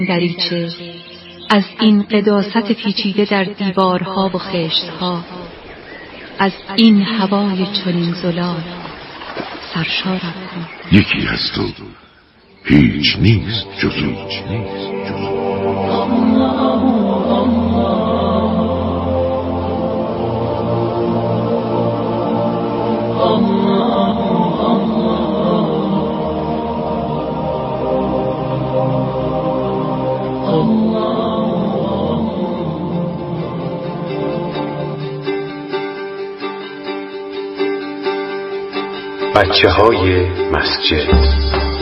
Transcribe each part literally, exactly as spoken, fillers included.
دریچه، از این قداست پیچیده در دیوارها و خشتها، از این هوای چنین زلال سرشارم کن. یکی از تو هیچ نیست جز او. بچه های مسجد.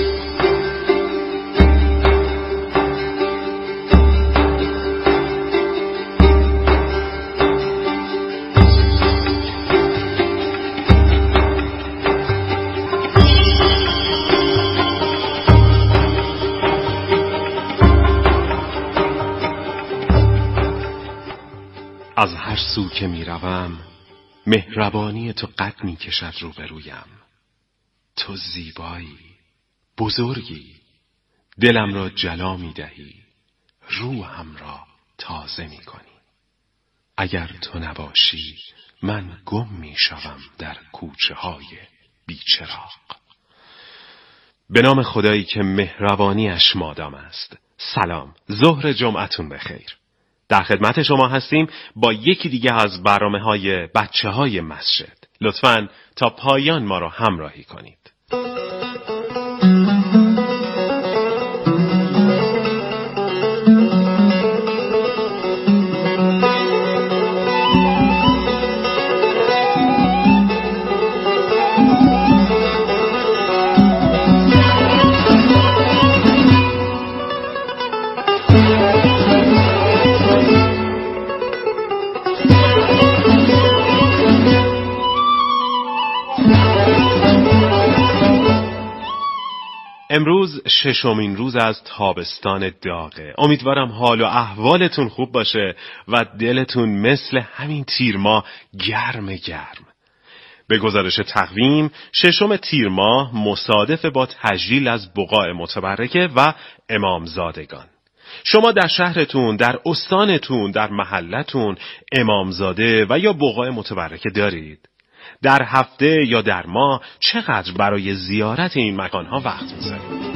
از هر سو که می روم مهربانی تو قد می کشد روبرویم. تو زیبایی، بزرگی، دلم را جلا می دهی، روحم را تازه می کنی. اگر تو نباشی من گم می شوم در کوچه های بیچراغ. به نام خدایی که مهربانیش مادام است. سلام، ظهر جمعتون بخیر. در خدمت شما هستیم با یکی دیگه از برنامه های بچه های مسجد. لطفاً تا پایان ما را همراهی کنید. امروز ششمین روز از تابستان داغه. امیدوارم حال و احوالتون خوب باشه و دلتون مثل همین تیر ماه گرم گرم. به گزارش تقویم ششم تیر ماه مصادف با تجلیل از بقاع متبرکه و امامزادگان. شما در شهرتون، در استانتون، در محلتون امامزاده و یا بقاع متبرکه دارید؟ در هفته یا در ماه چقدر برای زیارت این مکانها وقت می‌ذارید؟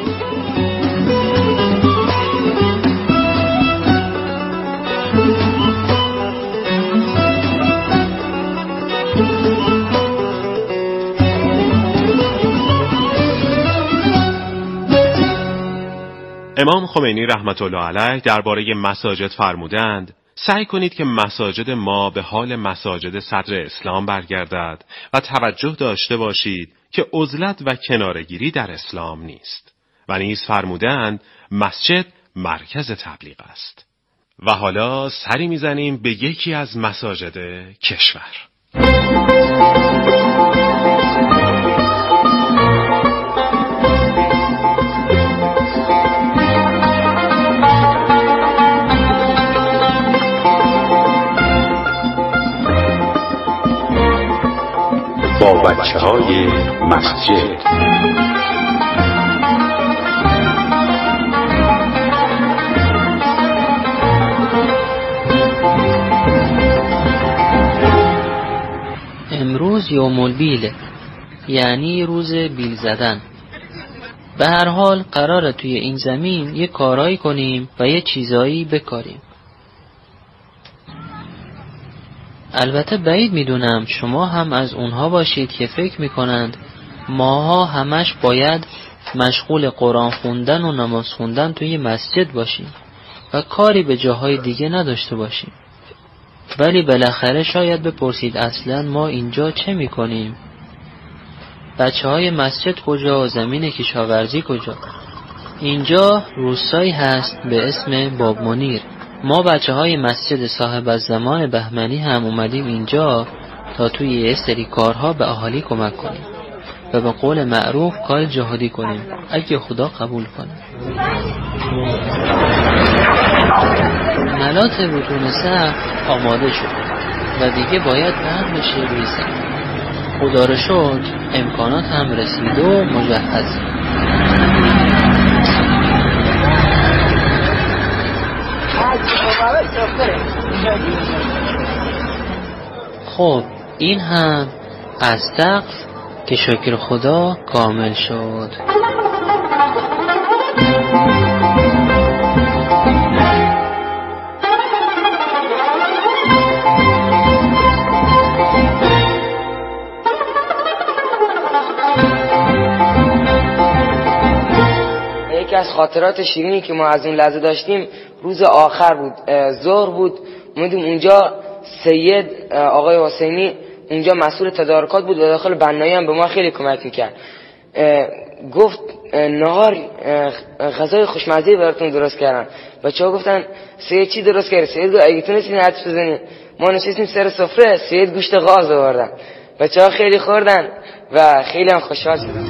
امام خمینی رحمت الله علیه درباره مساجد فرمودند: سعی کنید که مساجد ما به حال مساجد صدر اسلام برگردد و توجه داشته باشید که عزلت و کنارگیری در اسلام نیست. و نیز فرمودند مسجد مرکز تبلیغ است. و حالا سری میزنیم به یکی از مساجد کشور. با بچه های مسجد. امروز یوم البیل، یعنی روز بیل زدن. به هر حال قراره توی این زمین یه کارایی کنیم و یه چیزایی بکاریم. البته بعید میدونم شما هم از اونها باشید که فکر میکنند ماها همش باید مشغول قرآن خوندن و نماز خوندن توی مسجد باشیم و کاری به جاهای دیگه نداشته باشیم. ولی بالاخره شاید بپرسید اصلا ما اینجا چه میکنیم؟ بچه های مسجد کجا و زمین کشاورزی کجا؟ اینجا روستایی هست به اسم باب منیر. ما بچه های مسجد صاحب از زمان بهمنی هم اومدیم اینجا تا توی یه سری کارها به اهالی کمک کنیم و به قول معروف کار جهادی کنیم اگه خدا قبول کنه. ملات بطون سقف آماده شد و دیگه باید برق بشه روی سقف. خدا رو شد امکانات هم رسید و مجهز. خب این هم از سقف که شکر خدا کامل شد. یکی از خاطرات شیرینی که ما از اون لحظه داشتیم روز آخر بود، ظهر بود، اومدیم اونجا سید آقای حسینی اونجا مسئول تدارکات بود و داخل بنایی هم به ما خیلی کمک میکرد. گفت نهار غذای خوشمزه براتون درست کردن. بچه‌ها گفتن سید چی درست کرد؟ سید گفت اگه تونستین حدس بزنین. ما نشستیم سر سفره، سید گوشت غاز آوردن. بچه‌ها خیلی خوردن و خیلی هم خوشحال شدن.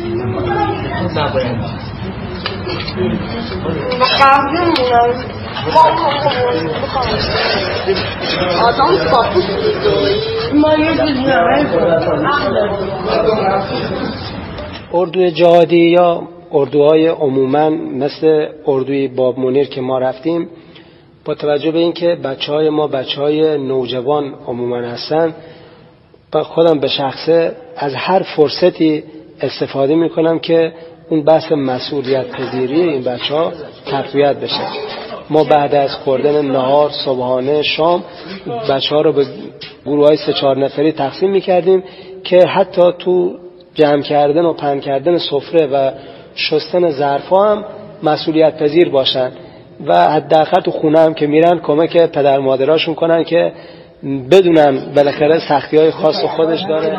اردوی جهادی یا اردوهای عموما مثل اردوی باب منیر که ما رفتیم، با توجه به اینکه بچهای ما بچهای نوجوان عموما هستن، خودم به شخصه از هر فرصتی استفاده میکنم که اون بحث مسئولیت پذیری این بچه‌ها تقویت بشه. ما بعد از خوردن نهار، صبحانه، شام بچه‌ها رو به گروه‌های سه چهار نفری تقسیم می‌کردیم که حتی تو جمع کردن و پهن کردن سفره و شستن ظرف‌ها هم مسئولیت پذیر باشن و حداقل تو خونه هم که میرن کمک پدر مادراشون کنن که بدونن بالاخره سختی‌های خاص خودش داره.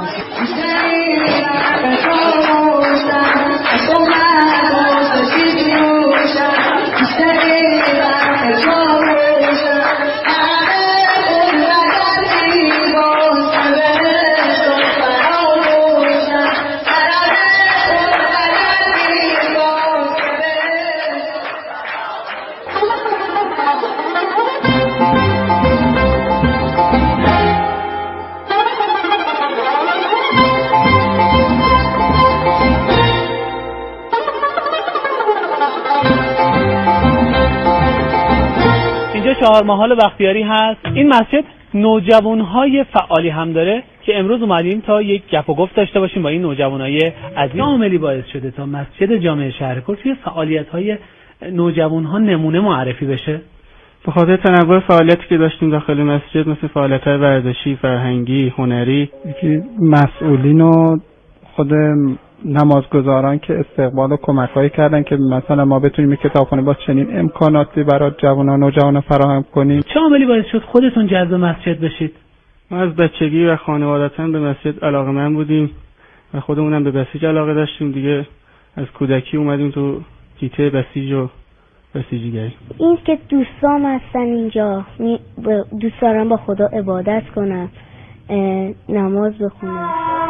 چهار محال بختیاری هست. این مسجد نوجوانهای فعالی هم داره که امروز اومدیم تا یک گپ و گفت داشته باشیم با این نوجوانای عزیز. عاملی باعث شده تا مسجد جامع شهرکور توی فعالیت‌های نوجوانها نمونه معرفی بشه؟ به خاطر تنوع فعالیتی که داشتیم داخل مسجد، مثل فعالیت‌های ورزشی، فرهنگی، هنری، که مسئولین و خود نمازگزاران که استقبال و کمک‌هایی کردن که مثلا ما بتونیم کتابخونه با چنین امکاناتی برای جوانان و نوجوانان فراهم کنیم. چه عاملی باعث شد خودتون جذب مسجد بشید؟ ما از بچگی و خانوادتاً به مسجد علاقه‌مند بودیم و خودمونم به بسیج علاقه داشتیم دیگه. از کودکی اومدیم تو حیطه بسیج و بسیجیگری. این که دوستام هستن اینجا، دوست دارم با خدا عبادت کنم، نماز بخونم.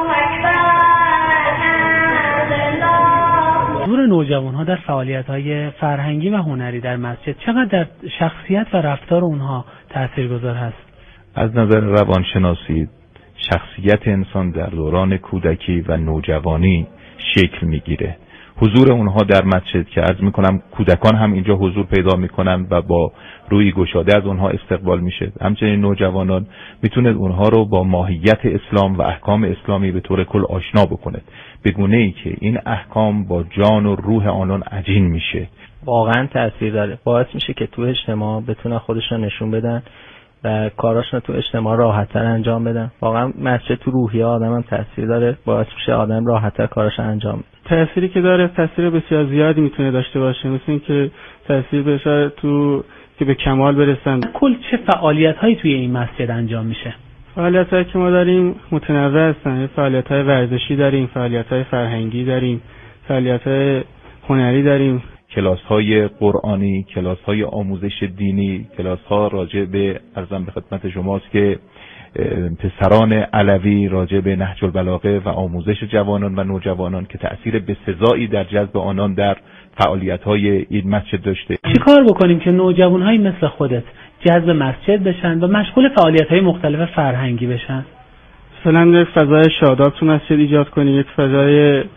حضور نوجوان‌ها در فعالیت‌های فرهنگی و هنری در مسجد چقدر در شخصیت و رفتار اونها تاثیرگذار هست؟ از نظر روانشناسی شخصیت انسان در دوران کودکی و نوجوانی شکل میگیره. حضور اونها در مسجد که عرض میکنم کودکان هم اینجا حضور پیدا میکنن و با روی گشاده از اونها استقبال میشه. همچنین نوجوانان میتونه اونها رو با ماهیت اسلام و احکام اسلامی به طور کل آشنا بکنه، به گونه‌ای که این احکام با جان و روح آنان عجین میشه. واقعا تاثیر داره، باعث میشه که تو اجتماع بتونن خودشون نشون بدن و کاراشون تو اجتماع راحت‌تر انجام بدن. واقعا مسجد تو روحیه آدم هم تاثیر داره، باعث میشه آدم راحت‌تر کارش انجام بده. تأثیری که داره تأثیر بسیار زیادی میتونه داشته باشه، مثل اینکه تأثیر بشه تو که به کمال برسن. کل چه فعالیت‌هایی توی این مسجد انجام میشه؟ فعالیت‌هایی که ما داریم متنوع هستن. فعالیت‌های ورزشی داریم، فعالیت‌های فرهنگی داریم، فعالیت‌های هنری داریم، کلاس‌های قرآنی، کلاس‌های آموزش دینی، کلاس‌ها راجع به ارزم به خدمت شماست که پسران علوی راجع به نهج البلاغه و آموزش جوانان و نوجوانان که تأثیر بسزایی در جذب آنان در فعالیت‌های این مسجد داشته. چی کار بکنیم که نوجوان‌هایی مثل خودت جذب مسجد بشن و مشغول فعالیت‌های مختلف فرهنگی بشن؟ مثلا یک فضای شاداب تو مسجد ایجاد کنیم، یک فضای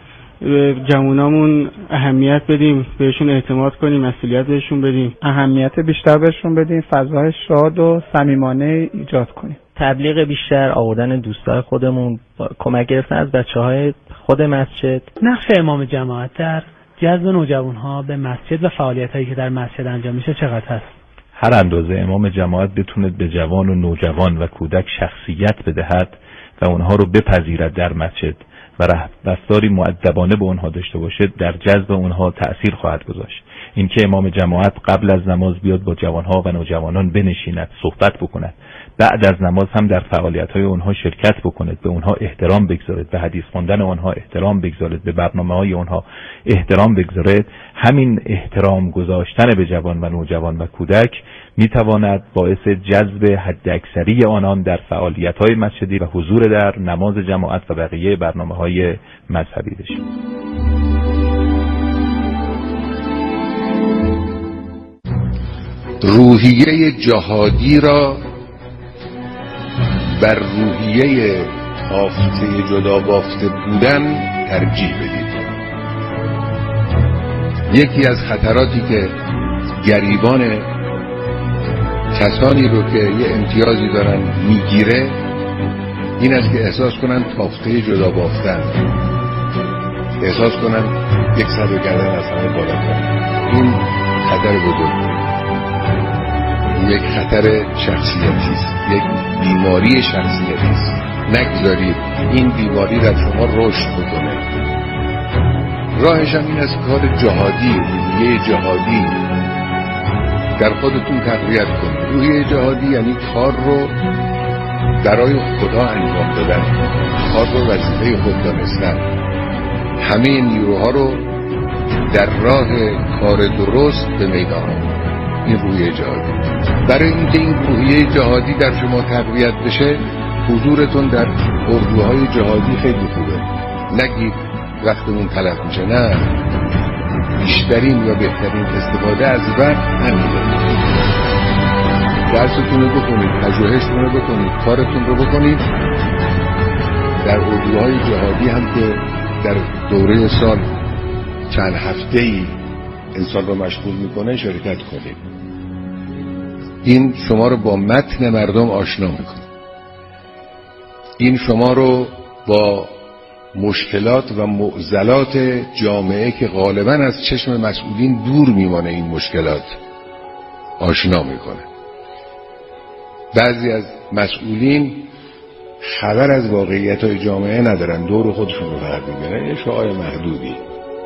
به جوانامون اهمیت بدیم، بهشون اعتماد کنیم، مسئولیت بهشون بدیم، اهمیت بیشتر بهشون بدیم، فضای شاد و صمیمانه ایجاد کنیم. تبلیغ بیشتر، آوردن دوستای خودمون، کمک گرفتن از بچه‌های خود مسجد. نقش امام جماعت در جذب نوجوان‌ها به مسجد و فعالیت‌هایی که در مسجد انجام میشه چقدر هست؟ هر اندازه امام جماعت بتونه به جوان و نوجوان و کودک شخصیت بدهد و اونها رو بپذیرد در مسجد و رفتاری مؤدبانه به اونها داشته باشه، در جذب اونها تأثیر خواهد گذاشت. اینکه امام جماعت قبل از نماز بیاد با جوانها و نوجوانان بنشیند، صحبت بکند، بعد از نماز هم در فعالیت‌های اونها شرکت بکند، به اونها احترام بگذارد، به حدیث خواندن اونها احترام بگذارد، به برنامه‌های اونها احترام بگذارد، همین احترام گذاشتن به جوان و نوجوان و کودک میتواند باعث جذب حداکثری آنان در فعالیت‌های مسجدی و حضور در نماز جماعت و بقیه برنامه‌های مذهبی بشه. روحیه جهادی را بر روحیه آفته جدا بافته بودن ترجیح بدید. یکی از خطراتی که گریبان کسانی رو که یه امتیازی دارن میگیره این است که احساس کنن تافته جدا بافتن، احساس کنن یک سر و گردن از همه بالاتر. این خطر بزرگ، یک خطر شخصیتی است، یک بیماری شخصیتی است. نگذارید این بیماری در شما رشد بکنه. راهش هم این است کار جهادی، روحیه جهادی در خودتون تقویت کنید. روحیه جهادی یعنی کار رو برای خدا انجام دادن، کار رو وظیفه خود دانستن، همه نیروها رو در راه کار درست به میدان آوردن. این روحیه جهادی. برای اینکه این روحیه جهادی در شما تقویت بشه، حضورتون در اردوهای جهادی خیلی خوبه. نگید وقتمون تلف میشه، نه، بیشترین و بهترین استفاده از وقت همینه. درستون رو بکنید، پژوهشتون رو بکنید، کارتون رو بکنید. در اردوهای جهادی هم که در دوره سال چند هفته‌ای انسان رو مشغول میکنه شرکت کنید. این شما رو با متن مردم آشنا میکنه. این شما رو با مشکلات و معضلات جامعه که غالباً از چشم مسئولین دور میمانه این مشکلات آشنا میکنه. بعضی از مسئولین خبر از واقعیت‌های جامعه ندارن، دور خودشون رو فقط میبینن، یه شعاع محدودی.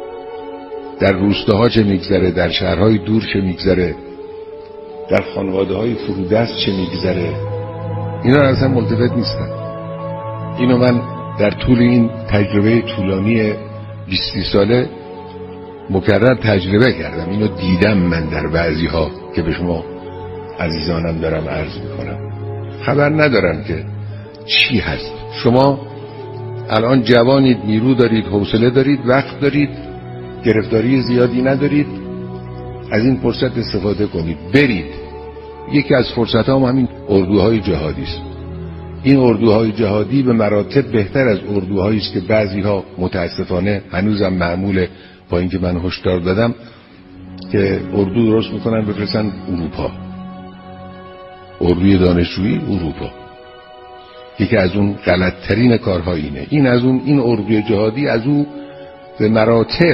در روستاها چه میگذره، در شهرهای دور چه میگذره، در خانواده‌های فرودست چه میگذره، اینا اصلا ملتفت نیستن. اینو من در طول این تجربه طولانی بیست ساله مکرر تجربه کردم. اینو دیدم من در بعضی ها که به شما عزیزانم دارم عرض میکنم. خبر ندارم که چی هست. شما الان جوانید، نیرو دارید، حوصله دارید، وقت دارید، گرفتاری زیادی ندارید. از این فرصت استفاده کنید، برید. یکی از فرصت ها همین اردوهای جهادی است. این اردوهای جهادی به مراتب بهتر از اردوهایی است که بعضی ها متاسفانه هنوزم معموله، با اینکه من هشدار دادم که اردو درست میکنن بفرستن اروپا، اردوی دانشجویی اروپا. یکی از اون غلطترین کارها اینه. این از اون این اردوی جهادی از اون به مراتب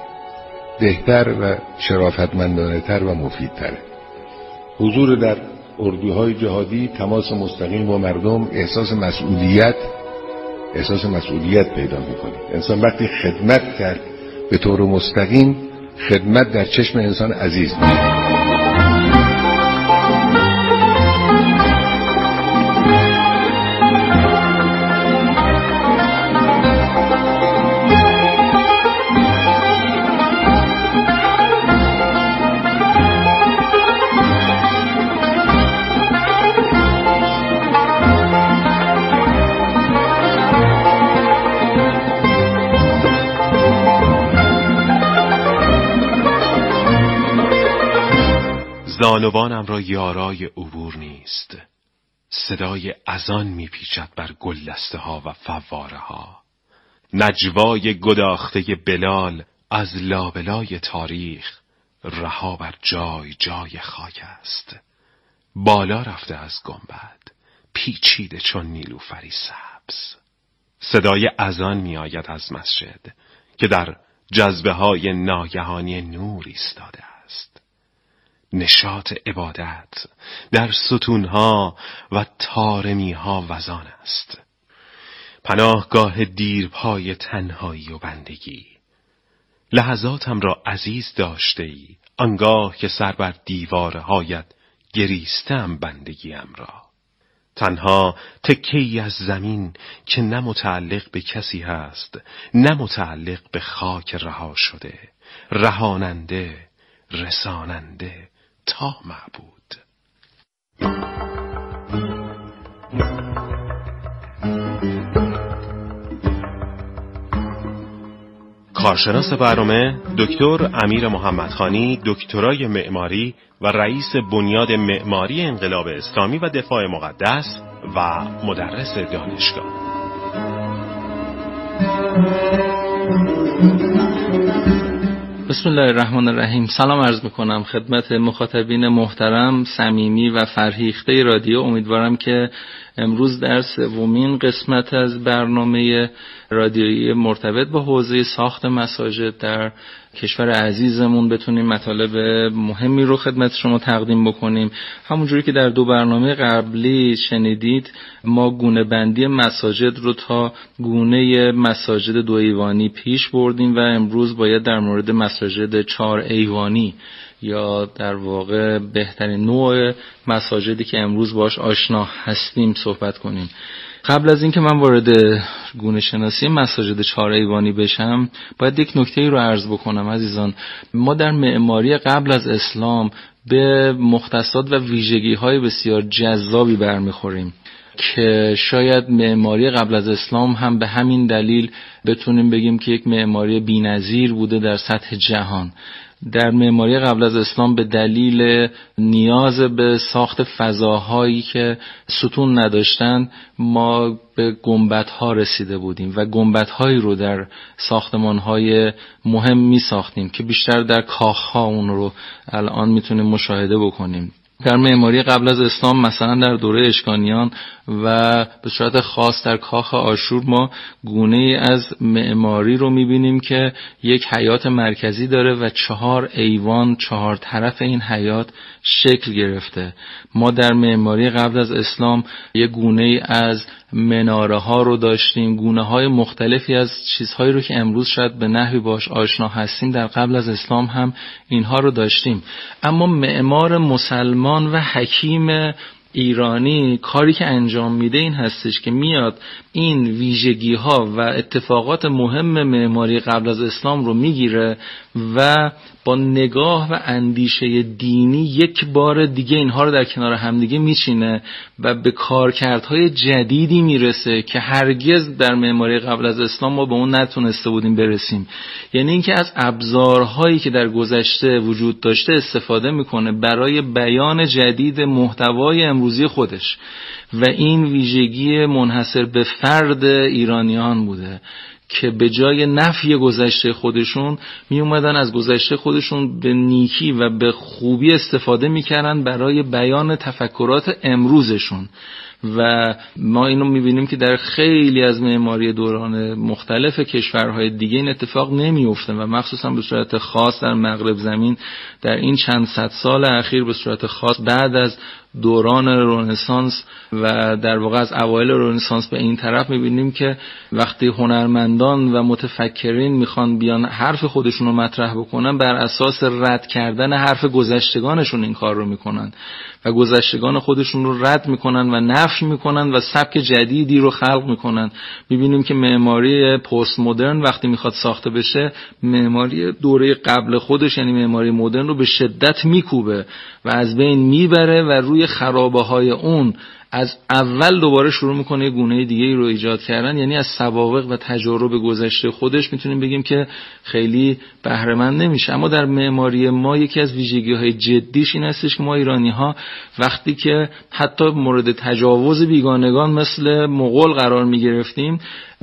بهتر و شرافتمندانه تر و مفیدتره. حضور در اردوهای جهادی، تماس مستقیم با مردم، احساس مسئولیت احساس مسئولیت پیدا میکنید. انسان وقتی خدمت کرد به طور مستقیم، خدمت در چشم انسان عزیز میشه. زانوانم را یارای عبور نیست. صدای اذان میپیچد بر گلدسته ها و فواره ها. نجوای گداخته بلال از لابلای تاریخ رها بر جای جای خاک است. بالا رفته از گنبد پیچیده چون نیلوفری سبز. صدای اذان می آید از مسجد که در جذبه های ناگهانی نور ایستاده است. نشاط عبادت در ستونها و تارمیها وزان است. پناهگاه دیرپای تنهایی و بندگی. لحظاتم را عزیز داشته ای آنگاه که سر بر دیوارهایت گریستم بندگیم را. تنها تکه‌ای از زمین که نه متعلق به کسی هست نه متعلق به خاک رها شده، رهاننده، رساننده تا معبود. کارشناس برنامه دکتر امیر محمدخانی، دکترای معماری و رئیس بنیاد معماری انقلاب اسلامی و دفاع مقدس و مدرس دانشگاه. بسم الله الرحمن الرحیم. سلام عرض میکنم خدمت مخاطبین محترم، صمیمی و فرهیخته رادیو. امیدوارم که امروز در سومین قسمت از برنامه رادیویی مرتبط با حوزه ساخت مساجد در کشور عزیزمون بتونیم مطالب مهمی رو خدمت شما تقدیم بکنیم. همونجوری که در دو برنامه قبلی شنیدید، ما گونه بندی مساجد رو تا گونه مساجد دو ایوانی پیش بردیم و امروز باید در مورد مساجد چهار ایوانی یا در واقع بهترین نوع مساجدی که امروز باش آشنا هستیم صحبت کنیم. قبل از اینکه من وارد گونه شناسی مساجد چهار ایوانی بشم، باید یک نکته‌ای رو عرض بکنم عزیزان. ما در معماری قبل از اسلام به مختصات و ویژگی‌های بسیار جذابی برمیخوریم که شاید معماری قبل از اسلام هم به همین دلیل بتونیم بگیم که یک معماری بی‌نظیر بوده در سطح جهان. در معماری قبل از اسلام به دلیل نیاز به ساخت فضاهایی که ستون نداشتن، ما به گنبدها رسیده بودیم و گنبدهایی رو در ساختمانهای مهم می ساختیم که بیشتر در کاخها اون رو الان میتونیم مشاهده بکنیم. در معماری قبل از اسلام مثلا در دوره اشکانیان و به صورت خاص در کاخ آشور ما گونه ای از معماری رو میبینیم که یک حیاط مرکزی داره و چهار ایوان چهار طرف این حیاط شکل گرفته. ما در معماری قبل از اسلام یک گونه ای از مناره ها رو داشتیم، گونه های مختلفی از چیزهایی رو که امروز شاید به نحوی باش آشنا هستیم در قبل از اسلام هم اینها رو داشتیم. اما معمار مسلمان و حکیم ایرانی کاری که انجام میده این هستش که میاد این ویژگی ها و اتفاقات مهم معماری قبل از اسلام رو میگیره و با نگاه و اندیشه دینی یک بار دیگه اینها رو در کنار همدیگه میچینه و به کارکردهای جدیدی میرسه که هرگز در معماری قبل از اسلام ما به اون نتونسته بودیم برسیم. یعنی اینکه از ابزارهایی که در گذشته وجود داشته استفاده میکنه برای بیان جدید محتوای امروزی خودش و این ویژگی منحصر به فرد ایرانیان بوده که به جای نفی گذشته خودشون می اومدن از گذشته خودشون به نیکی و به خوبی استفاده میکردن برای بیان تفکرات امروزشون. و ما اینو میبینیم که در خیلی از معماری دوران مختلف کشورهای دیگه این اتفاق نمیفته و مخصوصا به صورت خاص در مغرب زمین در این چند صد سال اخیر به صورت خاص بعد از دوران رنسانس و در واقع از اوایل رنسانس به این طرف میبینیم که وقتی هنرمندان و متفکرین میخوان بیان حرف خودشون رو مطرح بکنن، بر اساس رد کردن حرف گذشتگانشون این کار رو میکنن و گذشتگان خودشون رو رد میکنن و نفی میکنن و سبک جدیدی رو خلق میکنن. میبینیم که معماری پست مدرن وقتی میخواد ساخته بشه، معماری دوره قبل خودش یعنی معماری مدرن رو به شدت میکوبه و از بین میبره و روی خرابه های اون از اول دوباره شروع میکنه یه گونه دیگه ای رو ایجاد کردن. یعنی از سوابق و تجارب گذشته خودش میتونیم بگیم که خیلی بهره مند نمیشه. اما در معماری ما یکی از ویژگی‌های جدیش این هستش که ما ایرانی‌ها وقتی که حتی مورد تجاوز بیگانگان مثل مغول قرار میگرفتیم،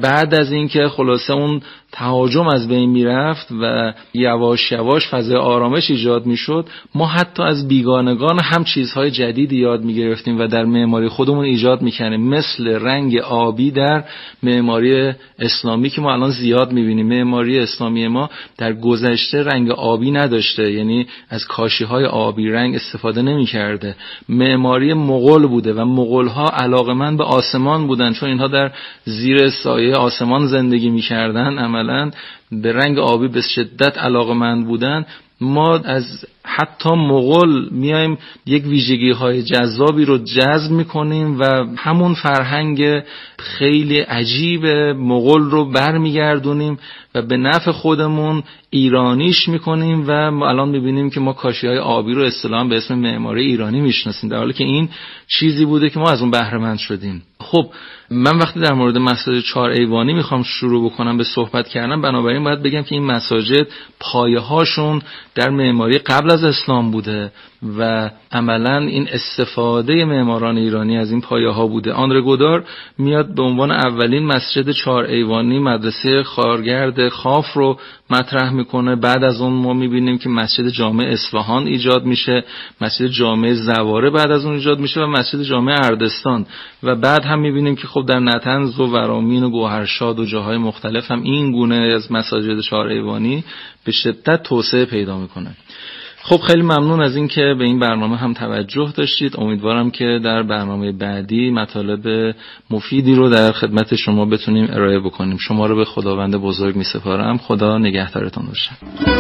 بعد از اینکه خلاصه اون تهاجم از بین میرفت و یواش یواش فضای آرامش ایجاد میشد، ما حتی از بیگانگان هم چیزهای جدیدی یاد میگرفتیم و در معماری خودمون ایجاد میکنیم، مثل رنگ آبی در معماری اسلامی که ما الان زیاد میبینیم. معماری اسلامی ما در گذشته رنگ آبی نداشته، یعنی از کاشی‌های آبی رنگ استفاده نمی‌کرده. معماری مغول بوده و مغول‌ها علاقه‌مند به آسمان بودن، چون اینها در زیر سایه آسمان زندگی می‌کردن، عملاً به رنگ آبی به شدت علاقه‌مند بودن. ما از حتی مغول میایم یک ویژگی های جذابی رو جذب میکنیم و همون فرهنگ خیلی عجیب مغول رو برمیگردونیم و به نفع خودمون ایرانیش میکنیم و ما الان میبینیم که ما کاشی های آبی رو اصطلاحاً به اسم معماری ایرانی میشناسیم، در حالی که این چیزی بوده که ما از اون بهره مند شدیم. خب من وقتی در مورد مساجد چهار ایوانی میخوام شروع بکنم به صحبت کردن، بنابراین باید بگم که این مساجد پایه هاشون در معماری قبل از اسلام بوده و عملاً این استفاده معماران ایرانی از این پایه ها بوده. آندره گودار میاد به عنوان اولین مسجد چهار ایوانی مدرسه خارگرد خاف رو مطرح میکنه. بعد از اون ما میبینیم که مسجد جامع اصفهان ایجاد میشه، مسجد جامع زواره بعد از اون ایجاد میشه و مسجد جامع اردستان، و بعد هم میبینیم که خب در نطنز و ورامین و گوهرشاد و جاهای مختلف هم این گونه از مساجد چهار ایوانی به شدت توسعه پیدا میکنه. خب خیلی ممنون از این که به این برنامه هم توجه داشتید. امیدوارم که در برنامه بعدی مطالب مفیدی رو در خدمت شما بتونیم ارائه بکنیم. شما رو به خداوند بزرگ می سپارم. خدا نگهدارتون باشه.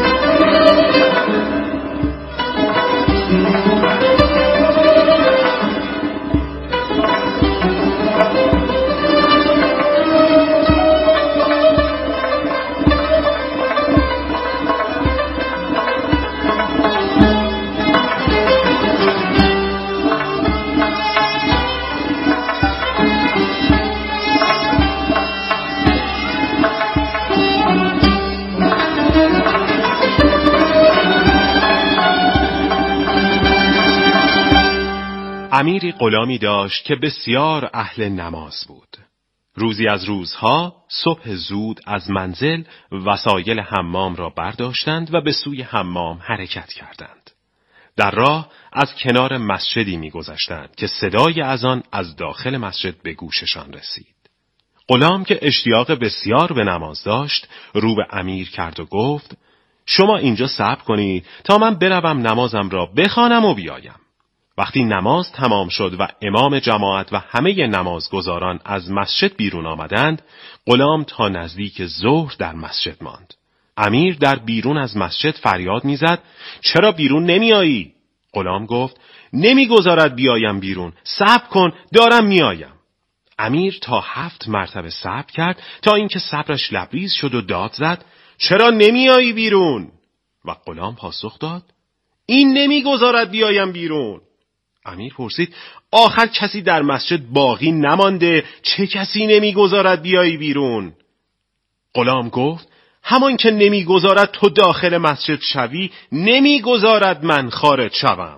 امیری غلامی داشت که بسیار اهل نماز بود. روزی از روزها صبح زود از منزل وسایل حمام را برداشتند و به سوی حمام حرکت کردند. در راه از کنار مسجدی می‌گذشتند که صدای اذان از داخل مسجد به گوششان رسید. غلام که اشتیاق بسیار به نماز داشت رو به امیر کرد و گفت: شما اینجا صبر کنید تا من بروم نمازم را بخوانم و بیایم. وقتی نماز تمام شد و امام جماعت و همه نمازگزاران از مسجد بیرون آمدند، غلام تا نزدیک ظهر در مسجد ماند. امیر در بیرون از مسجد فریاد میزد: چرا بیرون نمیایی؟ غلام گفت: نمیگذارد بیایم بیرون، صبر کن دارم میایم. امیر تا هفت مرتبه صبر کرد تا اینکه صبرش لبریز شد و داد زد: چرا نمیایی بیرون؟ و غلام پاسخ داد: این نمیگذارد بیایم بیرون. امیر پرسید: آخر کسی در مسجد باقی نمانده؟ چه کسی نمیگذارد بیایی بیرون؟ غلام گفت: همان که نمیگذارد تو داخل مسجد شوی، نمیگذارد من خارج شوم.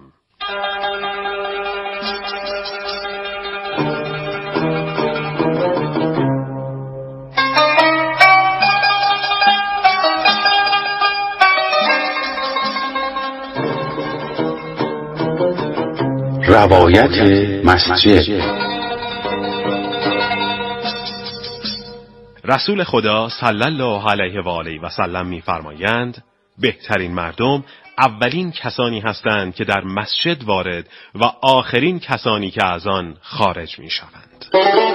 روایت مسجد. رسول خدا صلی الله علیه و آله و سلم می‌فرمایند: بهترین مردم اولین کسانی هستند که در مسجد وارد و آخرین کسانی که از آن خارج می‌شوند.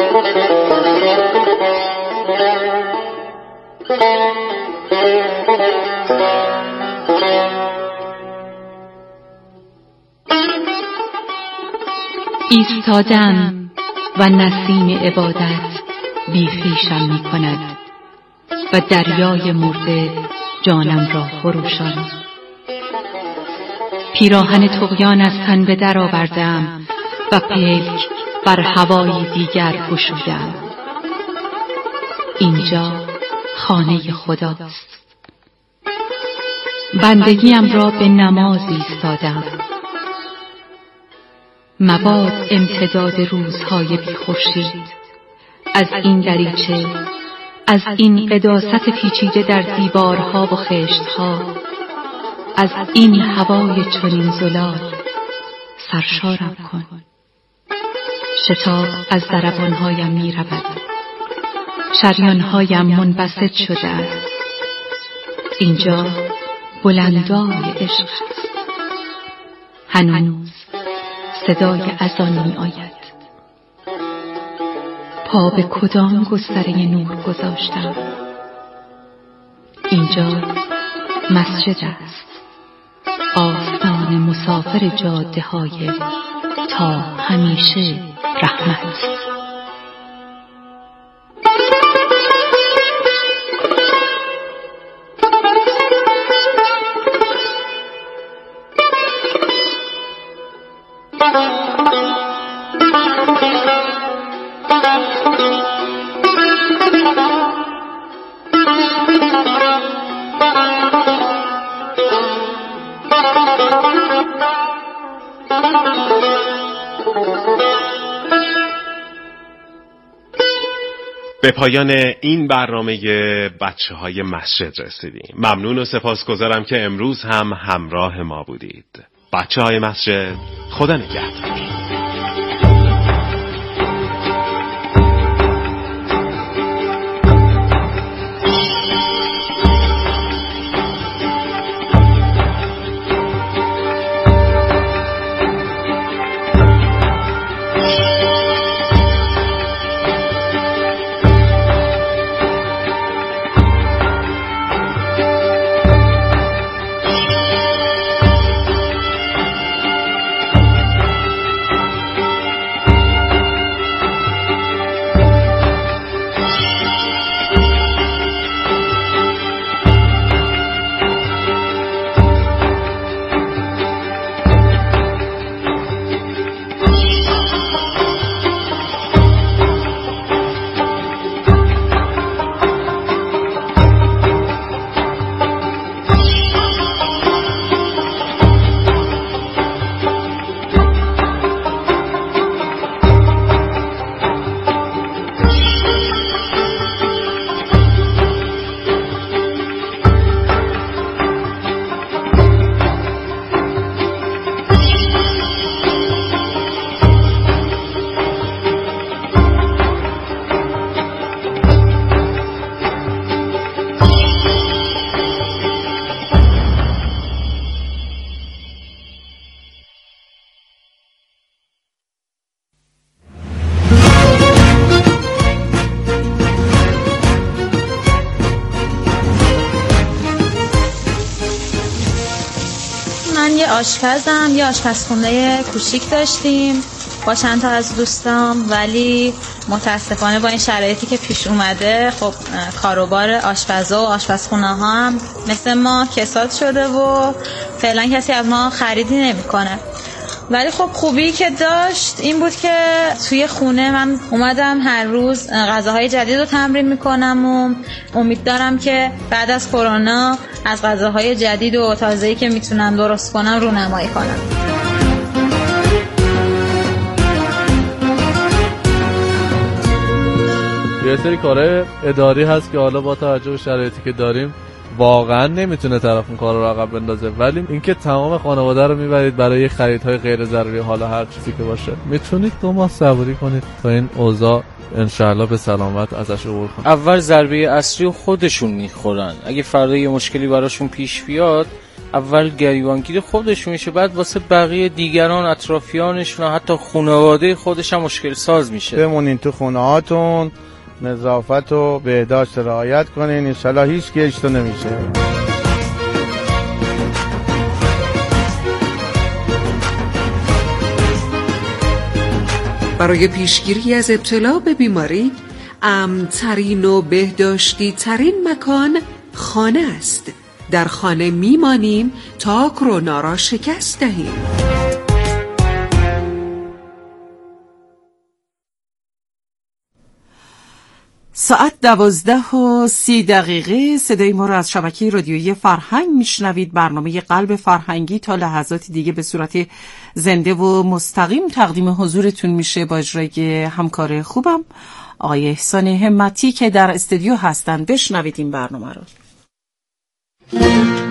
ایستادم و نسیم عبادت بیخیشم می کند و دریای مرده جانم را خروشان. پیراهن طغیان از تن به در آوردم و پلک بر هوای دیگر گشودم. اینجا خانه خداست. بندگیم را به نماز ایستادم. مباد امتداد روزهای بی خورشید از این دریچه از این قداست پیچیده در دیوارها و خشتها، از این هوای چنین زلال سرشارم کن. شتاب از ضربانهایم می رود، شریانهایم منبسط شده است. اینجا بلندای عشق است. هنوز صدای اذان می آید. پا به کدام گستره نور گذاشتم؟ اینجا مسجد است، آستان مسافر جاده های تا همیشه رحمت. به پایان این برنامه بچه های مسجد رسیدیم. ممنون و سپاسگزارم که امروز هم همراه ما بودید. بچه های مسجد، خدا نگهدار. آشپزم، یه آشپزخونه کوچیک داشتیم با چند تا از دوستام، ولی متاسفانه با این شرایطی که پیش اومده خب کاروبار آشپزا و آشپزخونه ها هم مثل ما کساد شده و فعلا کسی از ما خریدی نمیکنه. ولی خب خوبی که داشت این بود که توی خونه من اومدم هر روز غذاهای جدید رو تمرین میکنم و امید دارم که بعد از کرونا از غذاهای جدید و تازه‌ای که میتونم درست کنم رونمایی کنم. یه سری کارهای اداری هست که حالا با توجه به شرایطی که داریم واقعا نمیتونه طرف اون کار رو رقم بندازه، ولی اینکه تمام خانواده رو میبرید برای خریدهای غیر ضروری، حالا هر چیزی که باشه، میتونید دو ماه صبوری کنید تا این اوضاع انشالله به سلامت ازش عبور کنید. اول ضربه اصلی خودشون میخورن، اگه فردا یه مشکلی براشون پیش بیاد اول گریبانگیر خودشون میشه، بعد واسه بقیه دیگران اطرافیانشون و حتی خانواده خودش هم مشکل ساز میشه. بمونین تو خونه هاتون، نظافت و بهداشت رعایت کنین، انشالله هیچ گشتو نمیشه. برای پیشگیری از ابتلا به بیماری، امن‌ترین و بهداشتی ترین مکان خانه است. در خانه میمانیم تا کرونا را شکست دهیم. ساعت دوازده و سی دقیقه صدای ما را از شبکه رادیویی فرهنگ میشنوید. برنامه قلب فرهنگی تا لحظات دیگه به صورت زنده و مستقیم تقدیم حضورتون میشه با اجرای همکار خوبم آقای احسان همتی که در استودیو هستن. بشنوید این برنامه رو.